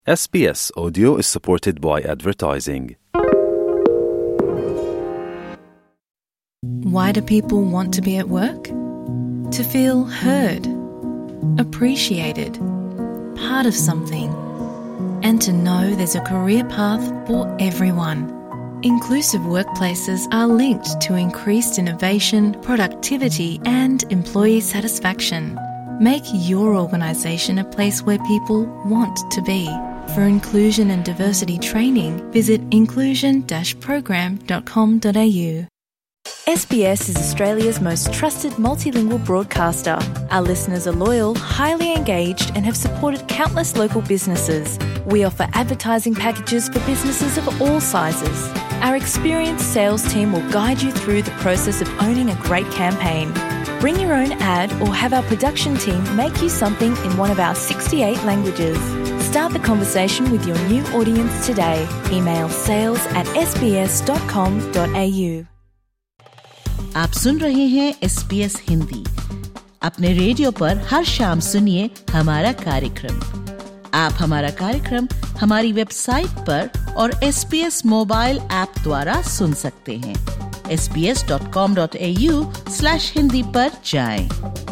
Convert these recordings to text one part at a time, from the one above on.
SBS Audio is supported by advertising. Why do people want to be at work? To feel heard, appreciated, part of something, and to know there's a career path for everyone. Inclusive workplaces are linked to increased innovation, productivity, and employee satisfaction. Make your organisation a place where people want to be. For inclusion and diversity training, visit inclusion-program.com.au. SBS is Australia's most trusted multilingual broadcaster. Our listeners are loyal, highly engaged, and have supported countless local businesses. We offer advertising packages for businesses of all sizes. Our experienced sales team will guide you through the process of owning a great campaign. Bring your own ad or have our production team make you something in one of our 68 languages. Start the conversation with your new audience today. Email sales@sbs.com.au. आप सुन रहे हैं SBS Hindi. अपने radio पर हर शाम सुनिए हमारा कार्यक्रम। आप हमारा कार्यक्रम हमारी वेबसाइट पर और SBS मोबाइल ऐप द्वारा सुन सकते हैं। sbs.com.au/hindi पर जाएं।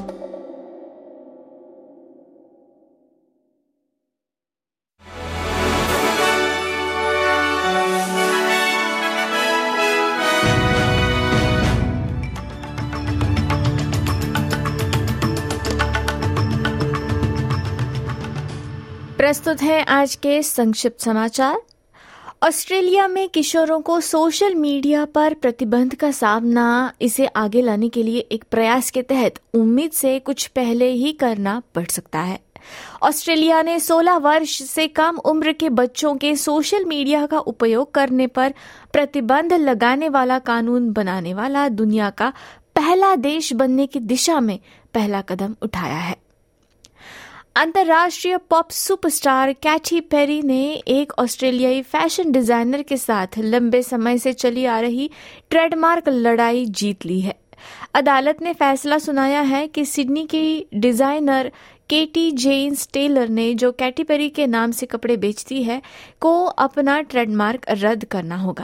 प्रस्तुत है आज के संक्षिप्त समाचार। ऑस्ट्रेलिया में किशोरों को सोशल मीडिया पर प्रतिबंध का सामना इसे आगे लाने के लिए एक प्रयास के तहत उम्मीद से कुछ पहले ही करना पड़ सकता है। ऑस्ट्रेलिया ने 16 वर्ष से कम उम्र के बच्चों के सोशल मीडिया का उपयोग करने पर प्रतिबंध लगाने वाला कानून बनाने वाला दुनिया का पहला देश बनने की दिशा में पहला कदम उठाया है। अंतर्राष्ट्रीय पॉप सुपरस्टार कैटी पेरी ने एक ऑस्ट्रेलियाई फैशन डिजाइनर के साथ लंबे समय से चली आ रही ट्रेडमार्क लड़ाई जीत ली है। अदालत ने फैसला सुनाया है कि सिडनी की डिजाइनर केटी जेन्स टेलर ने, जो कैटी पेरी के नाम से कपड़े बेचती है, को अपना ट्रेडमार्क रद्द करना होगा।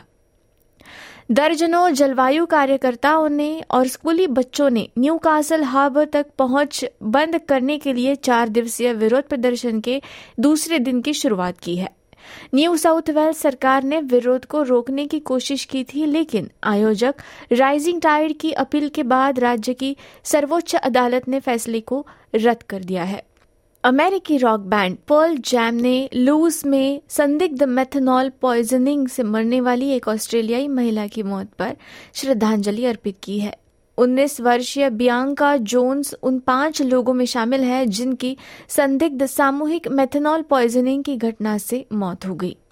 दर्जनों जलवायु कार्यकर्ताओं ने और स्कूली बच्चों ने न्यूकासल हार्बर तक पहुंच बंद करने के लिए 4 दिवसीय विरोध प्रदर्शन के दूसरे दिन की शुरुआत की है। न्यू साउथ वेल्स सरकार ने विरोध को रोकने की कोशिश की थी, लेकिन आयोजक राइजिंग टाइड की अपील के बाद राज्य की सर्वोच्च अदालत ने फैसले को रद्द कर दिया है। अमेरिकी रॉक बैंड पर्ल जैम ने लूज में संदिग्ध मेथनॉल पॉइजनिंग से मरने वाली एक ऑस्ट्रेलियाई महिला की मौत पर श्रद्धांजलि अर्पित की है। 19 वर्षीय बियांका जोन्स उन 5 लोगों में शामिल है जिनकी संदिग्ध सामूहिक मेथनॉल पॉइजनिंग की घटना से मौत हो गई।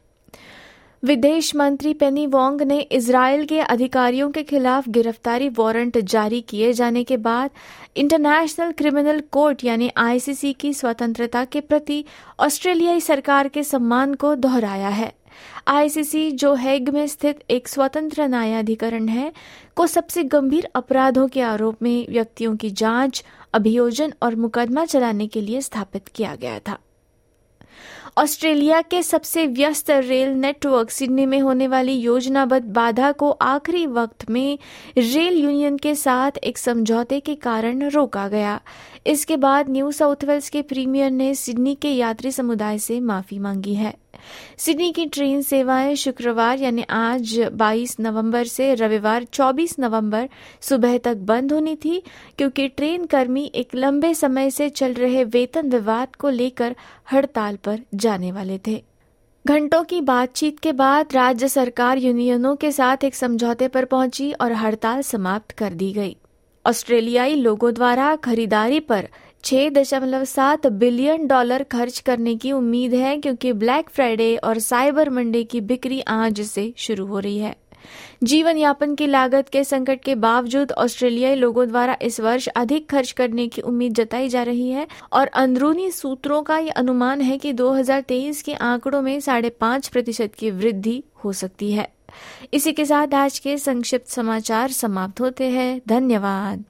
विदेश मंत्री पेनी वोंग ने इजरायल के अधिकारियों के खिलाफ गिरफ्तारी वारंट जारी किए जाने के बाद इंटरनेशनल क्रिमिनल कोर्ट यानी ICC की स्वतंत्रता के प्रति ऑस्ट्रेलियाई सरकार के सम्मान को दोहराया है। ICC, जो हेग में स्थित एक स्वतंत्र न्यायाधिकरण है, को सबसे गंभीर अपराधों के आरोप में व्यक्तियों की जांच, अभियोजन और मुकदमा चलाने के लिए स्थापित किया गया था। ऑस्ट्रेलिया के सबसे व्यस्त रेल नेटवर्क सिडनी में होने वाली योजनाबद्ध बाधा को आखिरी वक्त में रेल यूनियन के साथ एक समझौते के कारण रोका गया। इसके बाद न्यू साउथ वेल्स के प्रीमियर ने सिडनी के यात्री समुदाय से माफी मांगी है। सिडनी की ट्रेन सेवाएं शुक्रवार यानी आज 22 नवंबर से रविवार 24 नवंबर सुबह तक बंद होनी थी, क्योंकि ट्रेन कर्मी एक लंबे समय से चल रहे वेतन विवाद को लेकर हड़ताल पर जाने वाले थे। घंटों की बातचीत के बाद राज्य सरकार यूनियनों के साथ एक समझौते पर पहुंची और हड़ताल समाप्त कर दी गई। ऑस्ट्रेलियाई लोगों द्वारा खरीदारी पर $6.7 बिलियन खर्च करने की उम्मीद है, क्योंकि ब्लैक फ्राइडे और साइबर मंडे की बिक्री आज से शुरू हो रही है। जीवन यापन की लागत के संकट के बावजूद ऑस्ट्रेलियाई लोगों द्वारा इस वर्ष अधिक खर्च करने की उम्मीद जताई जा रही है और अंदरूनी सूत्रों का यह अनुमान है कि 2023 के आंकड़ों में 5.5% की वृद्धि हो सकती है। इसी के साथ आज के संक्षिप्त समाचार समाप्त होते हैं। धन्यवाद।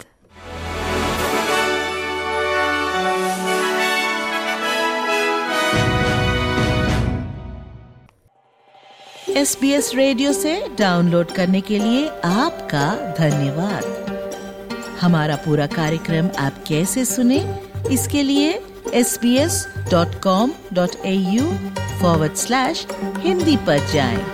SBS रेडियो से डाउनलोड करने के लिए आपका धन्यवाद। हमारा पूरा कार्यक्रम आप कैसे सुने, इसके लिए sbs.com.au/Hindi पर जाएं।